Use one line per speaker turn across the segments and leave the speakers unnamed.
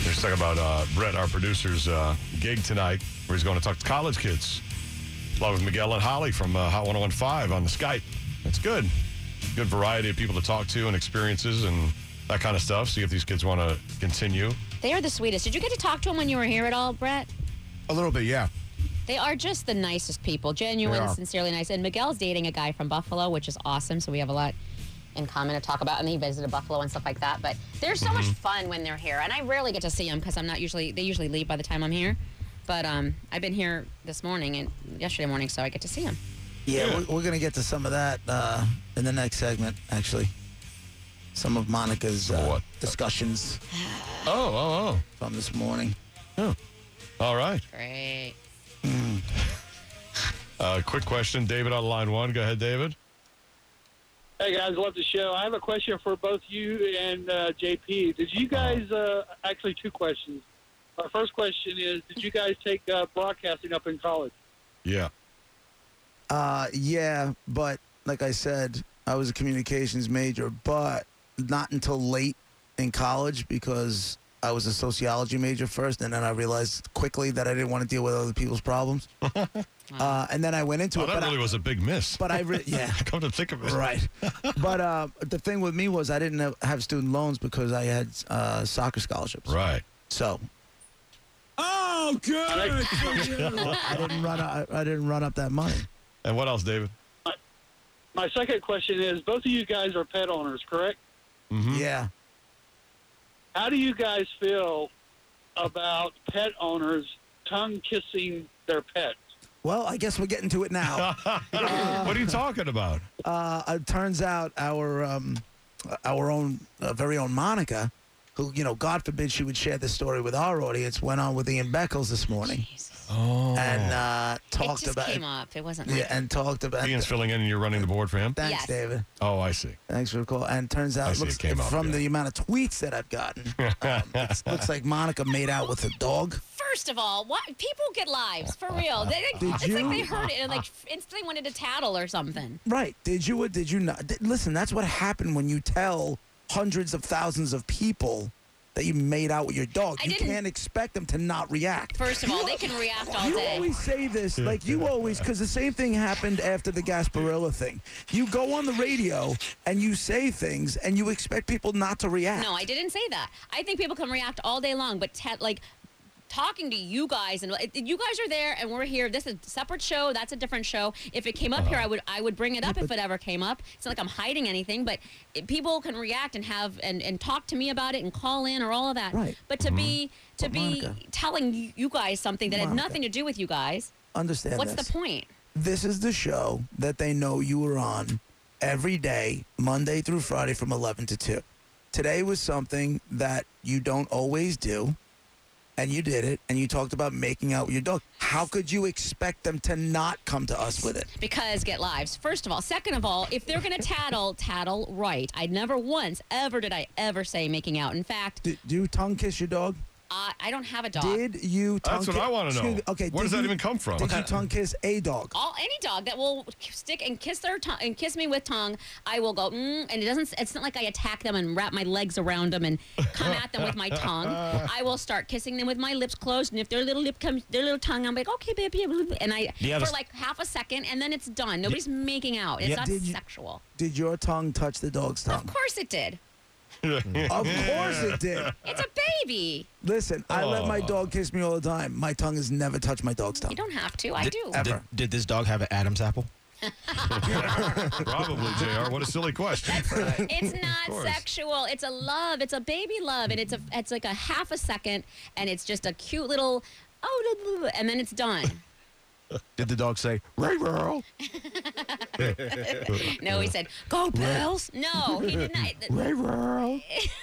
Let's talk about Brett, our producer's gig tonight, where he's going to talk to college kids. Along with Miguel and Holly from Hot 101.5 on the Skype. It's good. Good variety of people to talk to and experiences and that kind of stuff. See if these kids want to continue.
They are the sweetest. Did you get to talk to them when you were here at all, Brett?
A little bit, yeah.
They are just the nicest people. Genuine, sincerely nice. And Miguel's dating a guy from Buffalo, which is awesome. So we have a lot in common to talk about. And he visited Buffalo and stuff like that. But they're so much fun when they're here. And I rarely get to see them because they usually leave by the time I'm here. But I've been here this morning and yesterday morning, so I get to see them.
Yeah, we're going to get to some of that in the next segment, actually. Some of Monica's discussions from this morning.
Oh, all right.
Great.
Quick question. David on line 1. Go ahead, David.
Hey, guys, love the show. I have a question for both you and JP. Did you guys, actually 2 questions. My first question is, did you guys take broadcasting up in college?
Yeah.
Yeah, but like I said, I was a communications major, but not until late in college because I was a sociology major first, and then I realized quickly that I didn't want to deal with other people's problems. And then I went into it.
That really was a big miss.
But yeah.
Come to think of it.
Right. But the thing with me was I didn't have student loans because I had soccer scholarships.
Right.
So.
Oh, good.
I didn't run up that money.
And what else, David?
My second question is, both of you guys are pet owners, correct?
Mm-hmm.
Yeah.
How do you guys feel about pet owners tongue-kissing their pets?
Well, I guess we're getting to it now.
What are you talking about?
It turns out our own very own Monica, who, God forbid she would share this story with our audience, went on with Ian Beckles this morning.
Jesus.
And talked about
it. Came up. It wasn't
and talked about
Ian's filling in and you're running the board for him?
Thanks,
Yes.
David.
Oh, I see.
Thanks for the call. And turns out, the amount of tweets that I've gotten, it looks like Monica made out with a dog.
First of all, what people get lives for real. It's like they heard it and instantly wanted to tattle or something.
Right? Did you or did you not? Listen, that's what happened when you tell hundreds of thousands of people that you made out with your dog. You can't expect them to not react.
First of all, they can react all day.
You always say this, because the same thing happened after the Gasparilla thing. You go on the radio and you say things and you expect people not to react.
No, I didn't say that. I think people can react all day long, but talking to you guys, and you guys are there and we're here. This is a separate show. That's a different show. If it came up here, I would bring it up if it ever came up. It's not like I'm hiding anything, but people can react and have and talk to me about it and call in or all of that.
Right.
But to be telling you guys something that had nothing to do with you guys.
Understand
What's the point?
This is the show that they know you were on every day, Monday through Friday from 11 to 2. Today was something that you don't always do. And you did it, and you talked about making out with your dog. How could you expect them to not come to us with it?
Because get lives, first of all. Second of all, if they're going to tattle right. I never once, ever did I ever say making out. In fact...
Do you tongue kiss your dog?
I don't have a dog.
Did you tongue kiss...
That's what I want to know.
Okay,
where does that even come from?
Did you tongue kiss a dog?
Any dog that will stick and kiss their tongue and kiss me with tongue, I will go, and it's not like I attack them and wrap my legs around them and come at them with my tongue. I will start kissing them with my lips closed, and if their little tongue, I'm like, okay, baby, and for like half a second, and then it's done. Nobody's making out. It's not sexual.
Did your tongue touch the dog's tongue?
Of course it did.
Of course it did.
It's a baby.
Listen, I let my dog kiss me all the time. My tongue has never touched my dog's tongue.
You don't have to. I do.
Ever.
Did this dog have an Adam's apple?
Probably, JR. What a silly question.
It's not sexual. It's a love. It's a baby love, and it's like a half a second, and it's just a cute little and then it's done.
Did the dog say, "Ray Earl"?
No, he said, "Go Bills." No, he did not.
Ray Earl.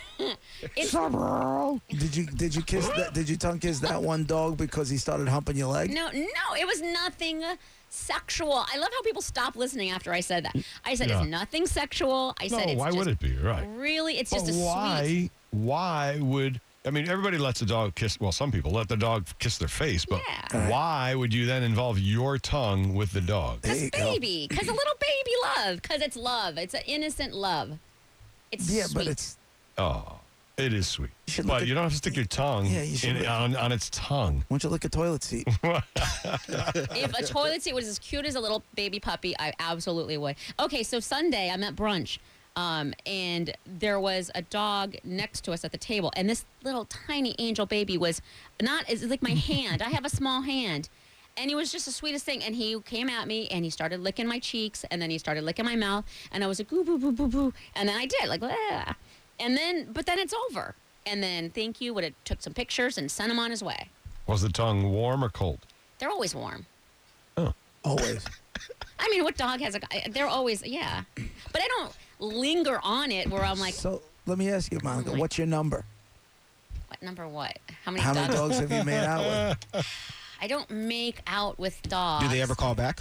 Earl. Did you kiss that? Did you tongue kiss that one dog because he started humping your leg?
No, it was nothing sexual. I love how people stop listening after I said that. I said it's nothing sexual. I said it's
why would it be? Right.
Really, it's just
sweet. Why would... I mean, everybody lets a dog kiss. Well, some people let the dog kiss their face, but why would you then involve your tongue with the dog?
Because baby. Because a little baby love. Because it's love. It's an innocent love. It's sweet.
But it's...
Oh. It is sweet.
should
But
look at-
you don't have to stick your tongue
Yeah, you should look-
on its tongue.
Why don't you look at toilet seat?
If a toilet seat was as cute as a little baby puppy, I absolutely would. Okay, so Sunday I'm at brunch, and there was a dog next to us at the table, and this little tiny angel baby was it's like my hand. I have a small hand. And he was just the sweetest thing. And he came at me, and he started licking my cheeks, and then he started licking my mouth, and I was like, boo, boo, boo, boo, boo. And then I did, like, ah. But then it's over. And then thank you, would have took some pictures and sent him on his way.
Was the tongue warm or cold?
They're always warm.
Always.
I mean, what dog has they're always, yeah. But I don't linger on it where I'm like,
So let me ask you, Monica, what's your number?
what number what? How many
How
dogs?
many dogs have you made out with?
I don't make out with dogs.
Do they ever call back?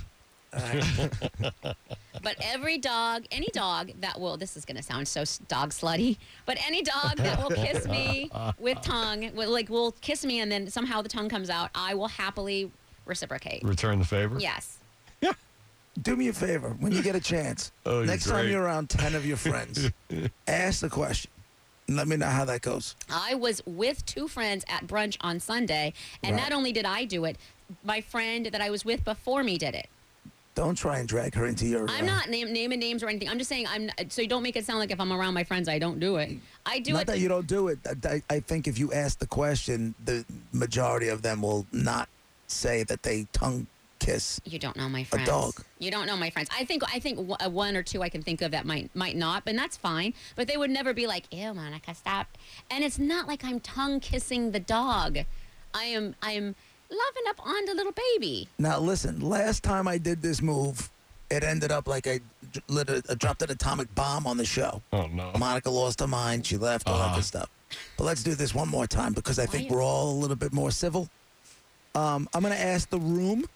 But every dog, any dog that will, this is going to sound so dog slutty, but any dog that will kiss me with tongue, will kiss me and then somehow the tongue comes out, I will happily reciprocate.
Return the favor?
Yes.
Do me a favor when you get a chance.
Oh, you're
Next time
great.
you're around 10 of your friends, ask the question. And let me know how that goes.
I was with two friends at brunch on Sunday, and
Right.
not only did I do it, my friend that I was with before me did it.
Don't try and drag her into your.
I'm not naming names or anything. I'm just saying so you don't make it sound like if I'm around my friends I don't do it. I do
Not
it.
that you don't do it. I think if you ask the question, the majority of them will not say that they tongue kiss.
You don't know my friends.
dog.
You don't know my friends. I think one or two I can think of that might not, but that's fine. But they would never be like, "Ew, Monica, stop." And it's not like I'm tongue kissing the dog. I'm loving up on the little baby.
Now listen, last time I did this move, it ended up like I dropped an atomic bomb on the show.
Oh, no.
Monica lost her mind. She left, all that good stuff. But let's do this one more time because I think we're all a little bit more civil. I'm going to ask the room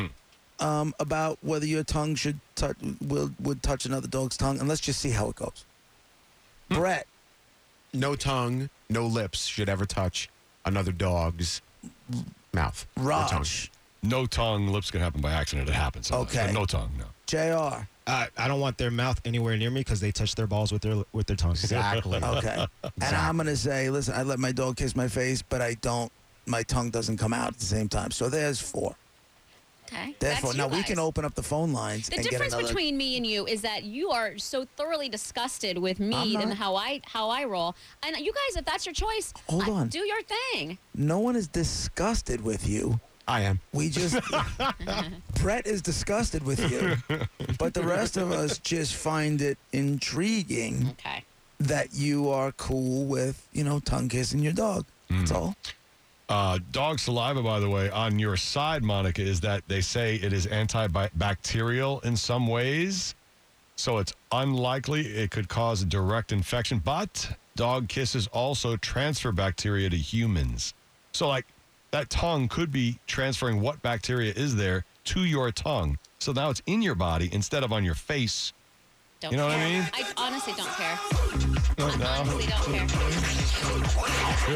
about whether your tongue should would touch another dog's tongue, and let's just see how it goes. Brett,
No tongue, no lips should ever touch another dog's mouth. or tongue.
Raj,
No tongue, lips can happen by accident. It happens. sometimes,
Okay.
but no tongue, no.
JR.
I don't want their mouth anywhere near me because they touch their balls with their tongue. Exactly.
Okay. And I'm going to say, listen, I let my dog kiss my face, but my tongue doesn't come out at the same time. So there's 4.
Okay.
Therefore,
That's
now
you
we
guys.
can open up the phone lines
The
and get
difference
another.
between me and you is that you are so thoroughly disgusted with
I'm
me
not.
and how I roll. And you guys, if that's your choice,
Hold on.
do your thing.
No one is disgusted with you.
I am.
We just Brett is disgusted with you, but the rest of us just find it intriguing
Okay.
that you are cool with, tongue kissing your dog. That's all.
Dog saliva, by the way, on your side, Monica, is that they say it is antibacterial in some ways. So it's unlikely it could cause a direct infection, but dog kisses also transfer bacteria to humans. So, like, that tongue could be transferring what bacteria is there to your tongue. So now it's in your body instead of on your face.
Don't
You know what I
care.
mean?
I honestly don't care.
No.
Honestly don't care.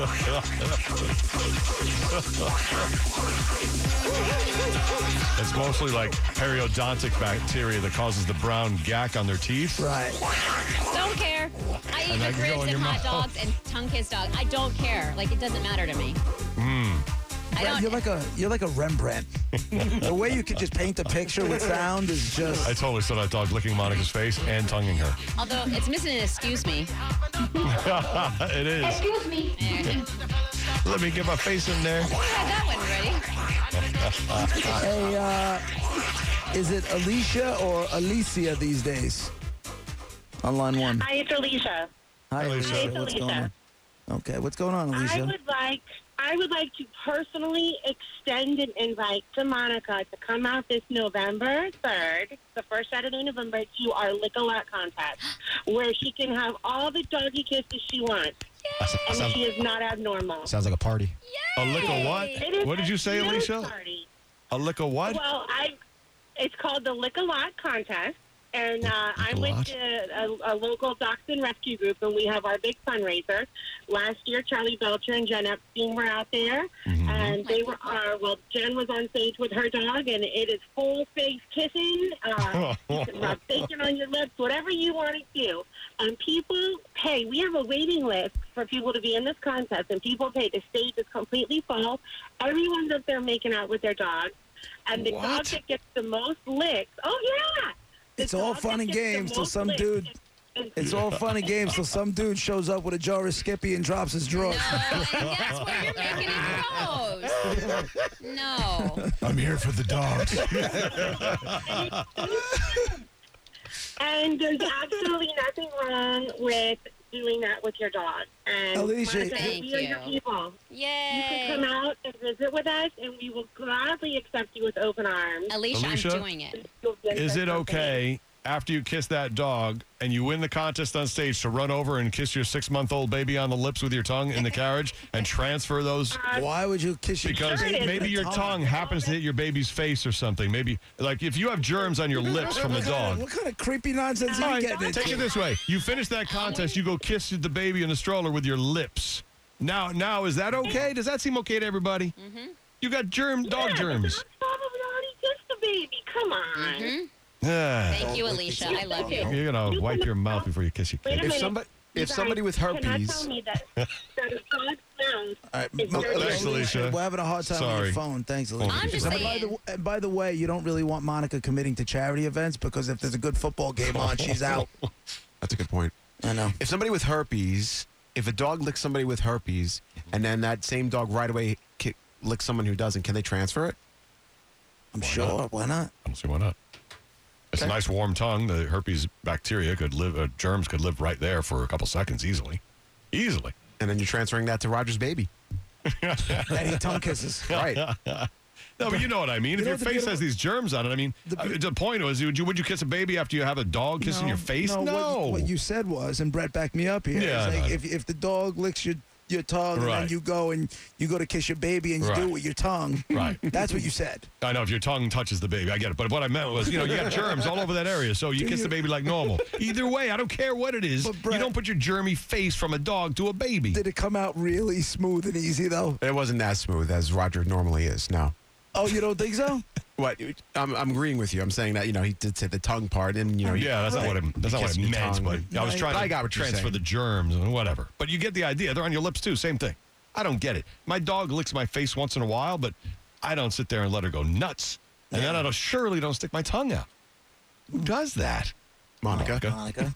It's mostly like periodontic bacteria that causes the brown gack on their teeth.
Right.
Don't care. I eat
that can go
McRibs
in
and
your
hot
mouth.
dogs and tongue kiss dogs. I don't care. Like, it doesn't matter to me. I
Brett,
don't.
you're like a Rembrandt. The way you could just paint a picture with sound is
I
just.
totally saw that dog licking Monica's face and tonguing her.
Although it's missing an excuse me.
It is.
Excuse me.
There.
Let me get my face in there.
I had that one ready.
Hey, is it Alicia or Alicia these days? On line 1.
Hi, it's Alicia.
Hi,
Alicia.
Hi, it's
What's going
Alicia.
on? Okay, what's going on, Alicia?
I would like to personally extend an invite to Monica to come out this November 3rd, the first Saturday in November, to our Lick-A-Lot contest, where she can have all the doggy kisses she wants, and she is not abnormal.
Sounds like a party.
A lick of what?
It is
What did you say,
a huge
Alicia?
party.
A lick of what?
Well, it's called the Lick-A-Lot contest, and I'm with a local dachshund rescue group, and we have our big fundraiser. Last year, Charlie Belcher and Jen Epstein were out there, and they were, Jen was on stage with her dog, and it is full face kissing, you can rub bacon on your lips, whatever you want to do. And people, hey, we have a waiting list for people to be in this contest, and people pay. The stage is completely full. Everyone's up there making out with their dogs, and the dog that gets the most licks. Oh yeah,
It's all fun and games till some dude. It's all fun and games till some dude shows up with a jar of Skippy and drops his drawers.
No, and that's where you're making it gross. No.
I'm here for the dogs.
And there's absolutely nothing wrong with doing that with your dog. And
Alicia,
Monica,
Thank
we are your
you.
people.
Yay.
You can come out and visit with us, and we will gladly accept you with open arms.
Alicia,
Alicia?
I'm doing it.
You'll get
Is
the
it
company.
okay after you kiss that dog and you win the contest on stage to run over and kiss your 6-month-old baby on the lips with your tongue in the carriage and transfer those?
why would you kiss your
Because
Sure it is.
maybe your tongue happens to hit your baby's face or something. Maybe, like, if you have germs on your lips from the dog.
What kind of creepy nonsense are
All
you
right,
getting into?
take it this way. You finish that contest, you go kiss the baby in the stroller with your lips. Now, is that okay? Does that seem okay to everybody? Mm-hmm. You got dog
Yeah,
germs.
the dog probably already kissed the baby. Come on.
Ah,
Thank you, Alicia. I love you.
you're going to wipe your mouth before you kiss your
Wait a
kid.
If
minute.
somebody-
You
if somebody with
guys cannot
herpes-
tell me that a dog smells.
All right,
It's very
Thanks,
good.
Alicia.
We're having a hard time with
Sorry.
your phone. Thanks, Alicia.
I'm just saying.
And by the way, you don't really want Monica committing to charity events because if there's a good football game on, she's out.
That's a good point.
I know.
If somebody with herpes, if a dog licks somebody with herpes, and then that same dog right away licks someone who doesn't, can they transfer it?
I'm sure. Why not?
I don't see why not. It's a nice warm tongue. The herpes bacteria could live, germs could live right there for a couple seconds easily. Easily.
And then you're transferring that to Roger's baby.
And he tongue kisses.
Right.
No, but you know what I mean. If
know
your
the
face
beautiful-
has these germs on it, I mean, the point was, would you kiss a baby after you have a dog kissing your face?
No. What you said was, and Brett backed me up here.
Yeah,
it's
I
like
know.
if the dog licks your tongue and
Right.
then you go to kiss your baby and you do it with your tongue.
Right.
That's what you said.
I know if your tongue touches the baby, I get it. But what I meant was, you got germs all over that area, so you kiss the baby like normal. Either way, I don't care what it is.
But Brett-
You don't put your germy face from a dog to a baby.
Did it come out really smooth and easy though?
It wasn't as smooth as Roger normally is. No.
Oh, you don't think so?
What? I'm agreeing with you. I'm saying that, he did say the tongue part, and,
Yeah, that's not what it
Kissing your
meant.
tongue,
But I was trying
I
to
got what you're
transfer
saying.
the germs and whatever. But you get the idea. They're on your lips too. Same thing. I don't get it. My dog licks my face once in a while, but I don't sit there and let her go nuts. And then I surely don't stick my tongue out. Who does that?
Monica.
Monica.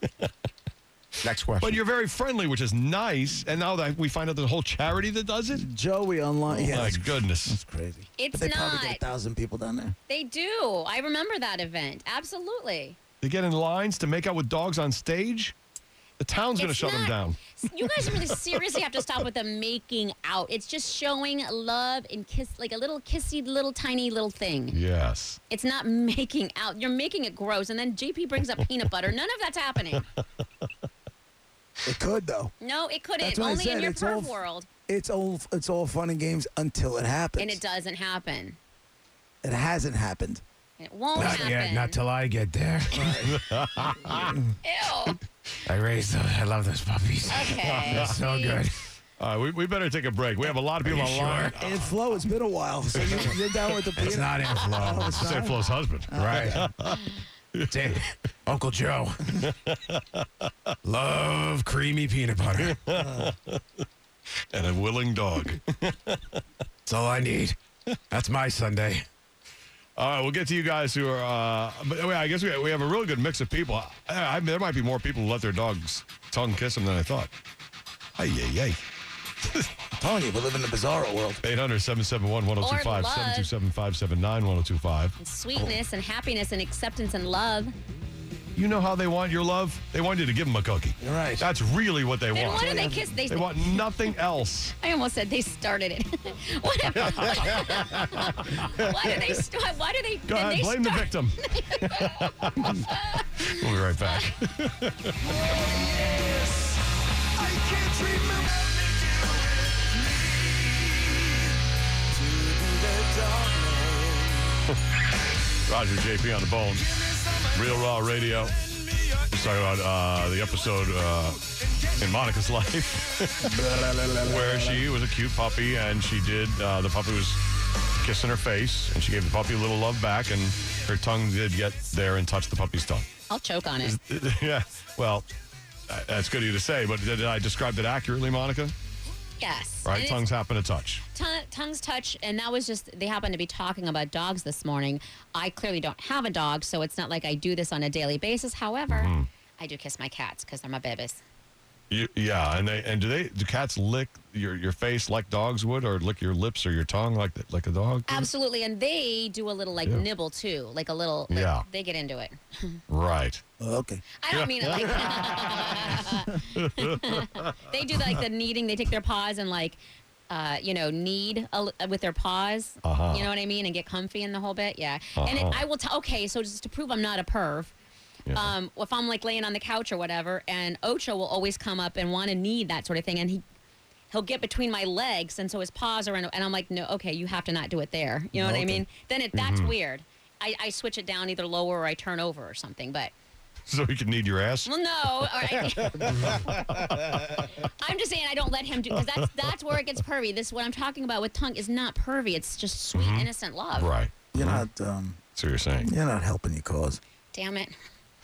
Next question.
But you're very friendly, which is nice. And now that we find out there's a whole charity that does it.
Joey online.
Oh,
Yeah,
my
that's
goodness.
crazy.
It's
But they probably
not.
get 1,000 people down there.
They do. I remember that event. Absolutely.
They get in lines to make out with dogs on stage. The town's going to
It's
shut them
not-
down.
You guys really seriously have to stop with the making out. It's just showing love and kiss, like a little kissy, little tiny little thing.
Yes.
It's not making out. You're making it gross. And then JP brings up peanut butter. None of that's happening.
It could though.
No, it couldn't.
That's what I
Only in
said.
your
It's all-
perv world.
It's all fun and games until it happens.
And it doesn't happen.
It hasn't happened.
It won't happen.
till I get there.
Ew.
I love those puppies.
Okay.
good.
All right, we better take a break. We have a lot of people online.
And Flo, it's been a while. So you're down with the peanut.
It's not in Flo.
Oh, it's
Say
not?
Flo's husband.
Right. Uncle Joe. Love creamy peanut butter.
And a willing dog.
That's all I need. That's my Sunday.
All right, we'll get to you guys who are. But I guess we have a really good mix of people. There might be more people who let their dogs tongue kiss them than I thought. Ay, ay, ay.
I'm telling you, we live in a bizarre world.
800-771-1025,
Or love.
727-579-1025.
Sweetness and happiness and acceptance and love.
You know how they want your love? They want you to give them a cookie.
You're right.
That's really what they
Then
want.
why do they kiss?
They want nothing else.
I almost said they started it. Whatever. Why do they? Why do they?
Go
then
ahead,
they
blame the
start-
victim. We'll be right back. Roger JP on the bone. Real Raw Radio. Let's talk about the episode in Monica's life where she was a cute puppy and she did, the puppy was kissing her face and she gave the puppy a little love back and her tongue did get there and touch the puppy's tongue.
I'll choke on it.
Yeah, well, That's good of you to say, but did I describe it accurately, Monica?
Yes.
Right,
And
tongues happen to touch.
tongues touch, and that was just, they happened to be talking about dogs this morning. I clearly don't have a dog, so it's not like I do this on a daily basis. However, I do kiss my cats because they're my babies.
Yeah, and do cats lick your face like dogs would, or lick your lips or your tongue like a dog?
Absolutely, and they do a little like nibble too, like a little. Like,
Yeah.
They get into it.
Right.
Okay.
I don't mean it like that. They do like the kneading. They take their paws and like, knead with their paws.
Uh-huh.
You know what I mean? And get comfy in the whole bit. Yeah. And I will tell. Okay, so just to prove I'm not a perv.
Yeah.
If I'm like laying on the couch or whatever, and Ocho will always come up and want to knead that sort of thing, and he'll get between my legs, and so his paws are in, and I'm like, no, okay, you have to not do it there. You know what I
Okay.
mean? Then that's weird. I switch it down either lower or I turn over or something, but.
So he can knead your ass?
Well, no. All right. I'm just saying I don't let him do, because that's where it gets pervy. What I'm talking about with tongue is not pervy. It's just sweet, innocent love.
Right.
You're not.
That's what you're saying.
You're not helping your cause.
Damn it.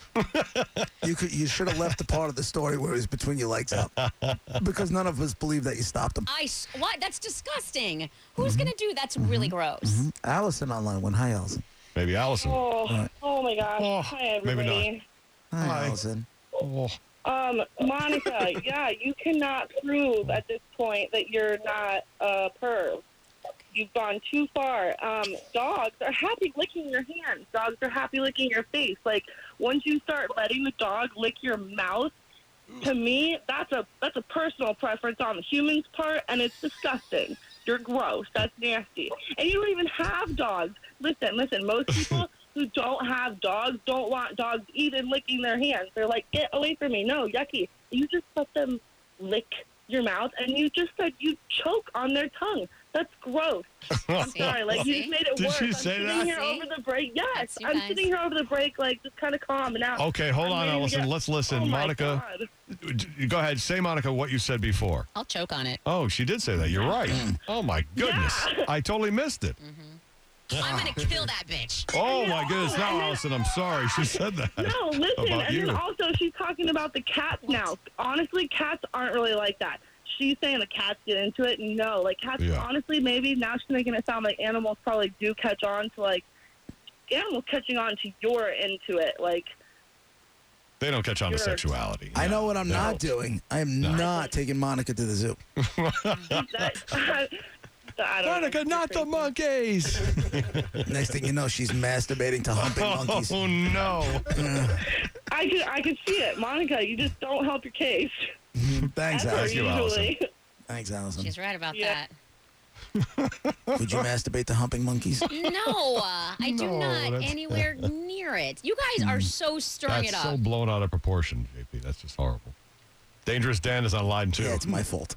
You should have left the part of the story where it was between your legs up, because none of us believe that you stopped him.
What? That's disgusting. Who's gonna do? That's really gross.
Allison on line one. Hi, Allison.
Maybe Allison.
Oh my gosh.
Oh,
Hi,
maybe
everybody.
not.
Hi, Allison.
Oh.
Monica, yeah, you cannot prove at this point that you're not a perv. You've gone too far. Dogs are happy licking your hands. Dogs are happy licking your face. Like, once you start letting the dog lick your mouth, to me, that's a personal preference on the human's part, and it's disgusting. You're gross. That's nasty. And you don't even have dogs. Listen, most people who don't have dogs don't want dogs even licking their hands. They're like, get away from me. No, yucky. You just let them lick your mouth, and you just said you choke on their tongue. That's gross. I'm sorry. Like, you just made it
Did
worse.
she
I'm
say
sitting
that?
here
See?
over the break. Yes,
That's you
I'm
guys.
sitting here over the break, like, just kind of calm. And now,
Okay, hold
I'm
on,
ready to
Allison.
get-
Let's listen.
Oh, my
Monica,
God.
go ahead. Say, Monica, what you said before.
I'll choke on it.
Oh, she did say that. You're right. Oh, my goodness.
Yeah.
I totally missed it.
I'm gonna kill that bitch.
Oh, my
No,
goodness.
and
Now,
then-
Allison, I'm sorry. She said that.
No, listen,
About
and
you.
then also she's talking about the cats now. Honestly, cats aren't really like that. She's saying the cats get into it. No, like, cats,
Yeah.
honestly, maybe now she's making it sound like animals probably do catch on to, like, animals catching on to you're into it. Like,
They don't catch on to
Sure.
sexuality.
I know what I'm
They
not
don't.
doing. I am not taking Monica to the zoo.
that, I don't know.
Monica, not the monkeys.
Next thing you know, she's masturbating to humping monkeys.
Oh, no.
I can see it. Monica, you just don't help your case.
Thanks,
As per
Thank you,
Allison.
usually.
Thanks, Allison.
She's right about
Yeah.
that.
Would you masturbate to humping monkeys?
No, I do
No,
not
that's-
anywhere near it. You guys are so stirring
That's
it
so
up.
blown out of proportion, JP. That's just horrible. Dangerous Dan is on line 2.
Yeah, it's my fault.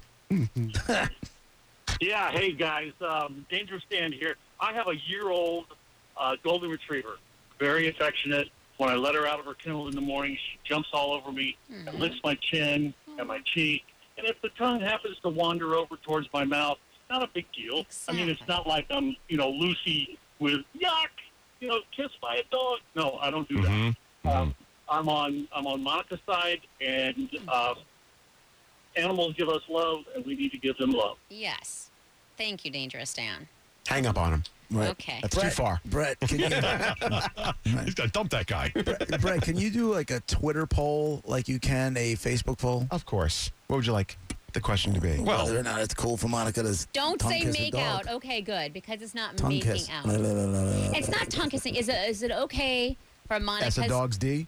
Yeah, hey guys, Dangerous Dan here. I have a year-old golden retriever, very affectionate. When I let her out of her kennel in the morning, she jumps all over me, and licks my chin and my cheek. And if the tongue happens to wander over towards my mouth, not a big deal. I mean, it's not like I'm, Lucy with yuck, kissed by a dog. No, I don't do that. I'm on Monica's side, and animals give us love, and we need to give them love.
Yes. Thank you, Dangerous Dan.
Hang up on him.
Right.
Okay.
That's too far.
Brett, can you,
He's got to dump that guy.
Brett, can you do like a Twitter poll like you can a Facebook poll?
Of course. What would you like the question to be?
Well-
Whether or not it's cool for Monica to
Don't
tongue
say
kiss a
make
dog.
out. Okay, good, because it's not
Tongue
making
kiss.
out.
La, la, la, la, la, la.
It's not tongue kissing. Is it okay for Monica's...
That's a dog's D?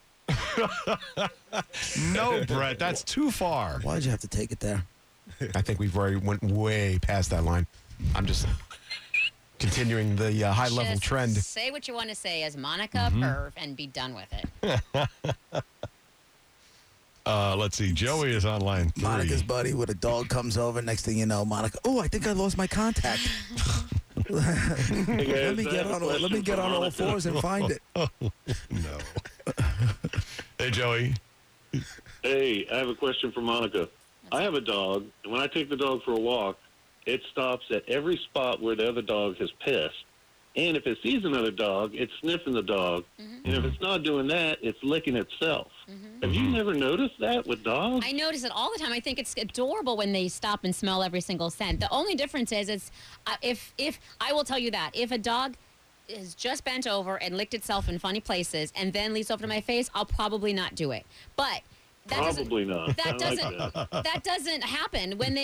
No, Brett, that's too far.
Why'd you have to take it there?
I think we've already went way past that line. I'm just continuing the high-level
Just
trend.
Say what you want to say as Monica Perv and be done with it.
Let's see. Joey is on line 3.
Monica's buddy with a dog comes over. Next thing you know, Monica, oh, I think I lost my contact. let me get on all fours and find it.
No. Hey, Joey.
Hey, I have a question for Monica. I have a dog, and when I take the dog for a walk, it stops at every spot where the other dog has pissed. And if it sees another dog, it's sniffing the dog. And if it's not doing that, it's licking itself. Have you never noticed that with dogs?
I notice it all the time. I think it's adorable when they stop and smell every single scent. The only difference is it's if I will tell you that if a dog is just bent over and licked itself in funny places and then leads over to my face, I'll probably not do it. But that
Probably not.
That
I
doesn't
like that.
that doesn't happen when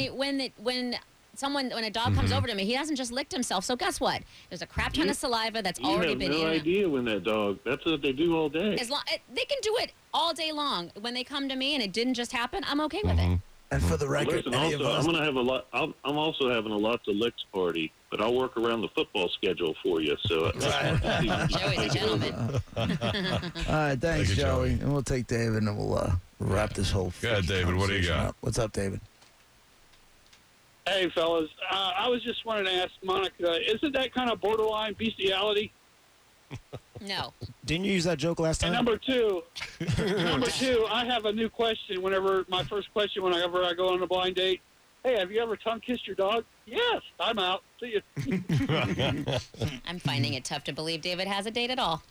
a dog comes over to me. He hasn't just licked himself. So guess what? There's a crap ton of saliva that's
You
already
have
been
no
in.
idea when that dog. That's what they do all day.
As long they can do it all day long. When they come to me and it didn't just happen, I'm okay with it.
And for the record,
Listen,
any of
also,
us,
I'm gonna have a lot. I'm also having a lots of licks party, but I'll work around the football schedule for you. So,
Joey's a gentleman.
all right, thanks,
Thank you,
Joey.
Joey.
And we'll take David and we'll wrap this whole
Go ahead, David. What do you
conversation
got?
up. What's up, David?
Hey, fellas. I was just wanting to ask Monica, isn't that kind of borderline bestiality?
No.
Didn't you use that joke last
And
time?
number two, I have a new question. My first question whenever I go on a blind date, hey, have you ever tongue kissed your dog? Yes, I'm out. See you.
I'm finding it tough to believe David has a date at all.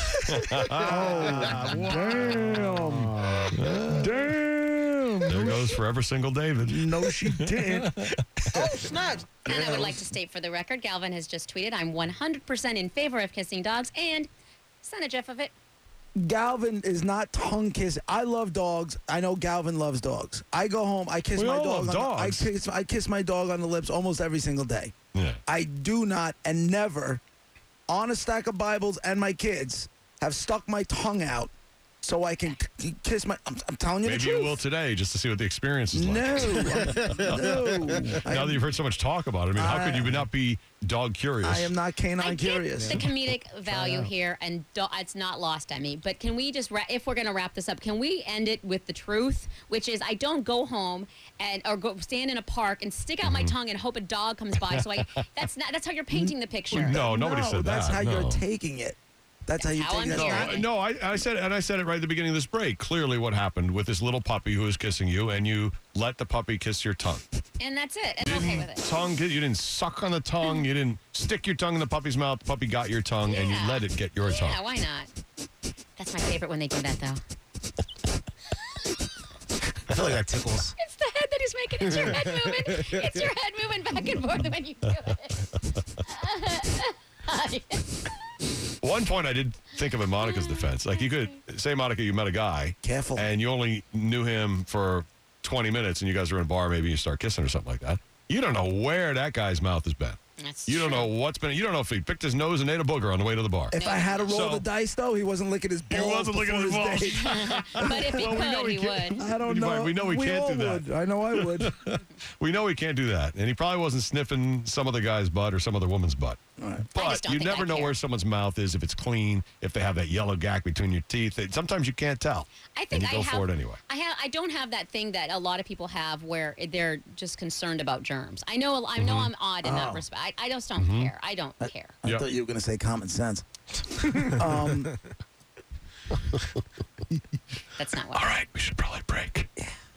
Damn. There goes forever single David.
No, she didn't.
Oh, snaps.
And I would like to state for the record, Galvin has just tweeted, I'm 100% in favor of kissing dogs, and sent a gif of it.
Galvin is not tongue kiss. I love dogs. I know Galvin loves dogs. I go home. I kiss
We
my
all
dog.
love dogs.
I kiss my dog on the lips almost every single day.
Yeah.
I do not and never, on a stack of Bibles and my kids, have stuck my tongue out so I can kiss my. I'm telling you the
Maybe
truth.
you will today just to see what the experience is like.
No,
Now that you've heard so much talk about it, I mean, how could you not be dog curious?
I am not
I
canine
get
curious.
the comedic value here, and it's not lost on me. But can we just, if we're going to wrap this up, can we end it with the truth, which is I don't go home or go stand in a park and stick out my tongue and hope a dog comes by. So that's how you're painting the picture.
No, nobody said that.
That's how
no.
you're taking it. That's how you
How
take
I'm
it.
hearing it.
No, I said it right at the beginning of this break. Clearly, what happened with this little puppy who was kissing you, and you let the puppy kiss your tongue.
And that's it. And I'm okay with it.
You didn't suck on the tongue. You didn't stick your tongue in the puppy's mouth. The puppy got your tongue, and you
Yeah.
let it get your tongue.
Yeah, why not? That's my favorite when they do that, though.
I feel like that tickles.
It's the head that he's making. It's your head moving. It's your head moving back and forth when you do it.
One point I did think of in Monica's defense. Like, you could say, Monica, you met a guy.
Careful.
And you only knew him for 20 minutes, and you guys were in a bar, maybe you start kissing or something like that. You don't know where that guy's mouth has been.
That's
You don't
true.
know what's been. You don't know if he picked his nose and ate a booger on the way to the bar.
If I had to roll
So-
the dice, though, he wasn't licking his balls.
wasn't licking
before
his
date.
But if he
Well, we know
could,
he
he
can't.
would.
I don't know.
We know he can't
all
do that.
would. I know I would.
We know he can't do that. And he probably wasn't sniffing some other guy's butt or some other woman's butt.
All right.
I
But
just don't
you
think
never
I'd
know
care.
where someone's mouth is, if it's clean, if they have that yellow gack between your teeth. Sometimes you can't tell.
I think
and you
I
go
have.
for it anyway.
I don't have that thing that a lot of people have where they're just concerned about germs. I know I'm odd in that respect. I just don't care. I don't care.
I
Yep.
thought you were going to say common sense.
That's not what.
All right, we should probably break.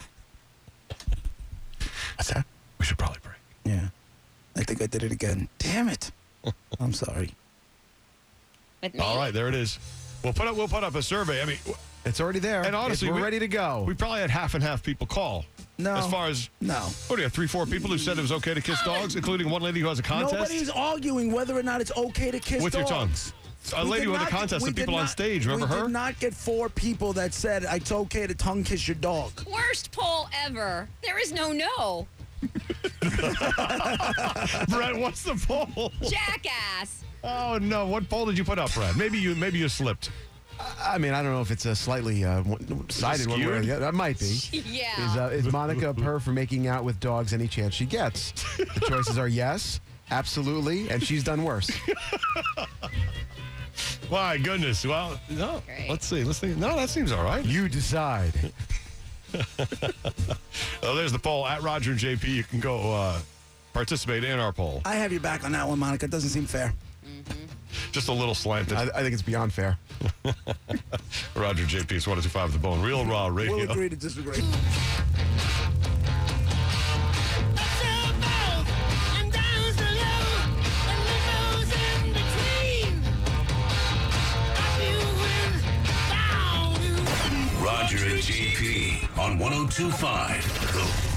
What's that?
We should probably break.
Yeah. I think I did it again. Damn it. I'm sorry.
With me.
All right, there it is. We'll put up a survey. I mean,
It's already there.
and honestly,
we're ready to go.
We probably had half and half people call.
No.
As far as
No.
what do you have? 3-4 people who said it was okay to kiss dogs, including one lady who has a contest
Nobody's arguing whether or not it's okay to kiss
with your tongue.
dogs.
A
We
lady
did
who had a
not-
contest
we
of
did
people on
not-
stage. Remember
we
her?
did not get 4 people that said it's okay to tongue kiss your dog.
Worst poll ever. There is no.
Brett, what's the poll?
Jackass.
Oh no! What poll did you put up, Brad? Maybe you slipped.
I mean, I don't know if it's a slightly sided one way or
skewed?
the other. That might be.
Yeah.
Is Monica her for making out with dogs any chance she gets? The choices are yes, absolutely, and she's done worse.
My goodness. Well, no.
Great.
Let's see. Let's think. No, that seems all right.
You decide.
Oh, there's the poll at Roger and JP. You can go participate in our poll.
I have your back on that one, Monica. It doesn't seem fair.
Just a little slanted.
I think it's beyond fair.
Roger JP is 102.5 The Bone. Real Raw Radio.
We'll agree to disagree.
Roger on 102.5 The